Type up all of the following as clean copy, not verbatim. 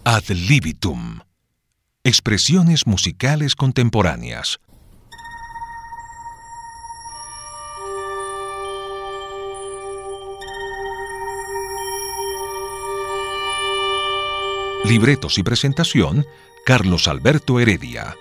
Ad libitum. Expresiones musicales contemporáneas. Libretos y presentación, Carlos Alberto Heredia.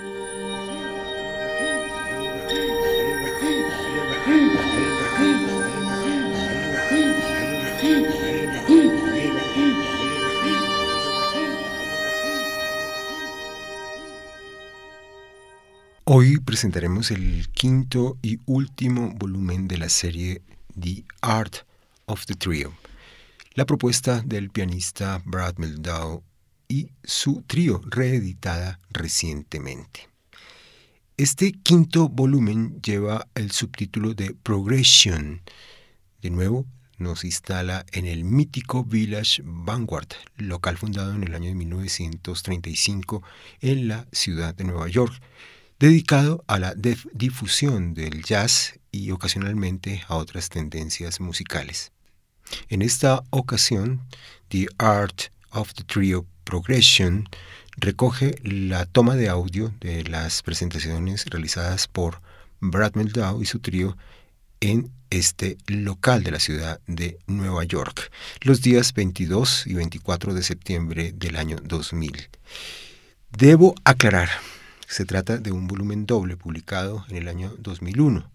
Hoy presentaremos el quinto y último volumen de la serie The Art of the Trio, la propuesta del pianista Brad Mehldau y su trío, reeditada recientemente. Este quinto volumen lleva el subtítulo de Progression. De nuevo, nos instala en el mítico Village Vanguard, local fundado en el año de 1935 en la ciudad de Nueva York, dedicado a la difusión del jazz y ocasionalmente a otras tendencias musicales. En esta ocasión, The Art of the Trio Progression recoge la toma de audio de las presentaciones realizadas por Brad Mehldau y su trío en este local de la ciudad de Nueva York, los días 22 y 24 de septiembre del año 2000. Debo aclarar, se trata de un volumen doble publicado en el año 2001.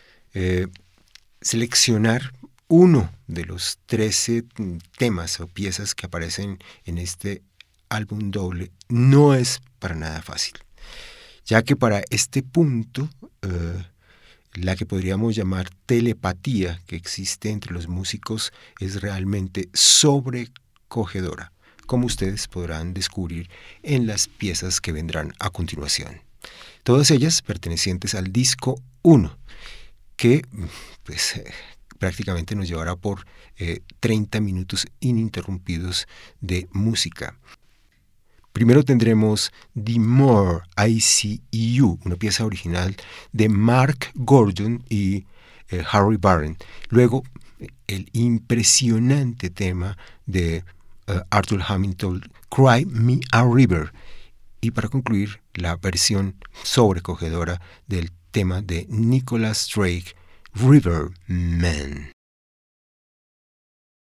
Seleccionar uno de los 13 temas o piezas que aparecen en este álbum doble no es para nada fácil, ya que para este punto la que podríamos llamar telepatía que existe entre los músicos es realmente sobrecogedora, como ustedes podrán descubrir en las piezas que vendrán a continuación. Todas ellas pertenecientes al disco 1, que prácticamente nos llevará por 30 minutos ininterrumpidos de música. Primero tendremos The More I See You, una pieza original de Mark Gordon y Harry Barron. Luego, el impresionante tema de Arthur Hamilton, Cry Me a River. Y para concluir, la versión sobrecogedora del tema de Nicholas Drake, River Man.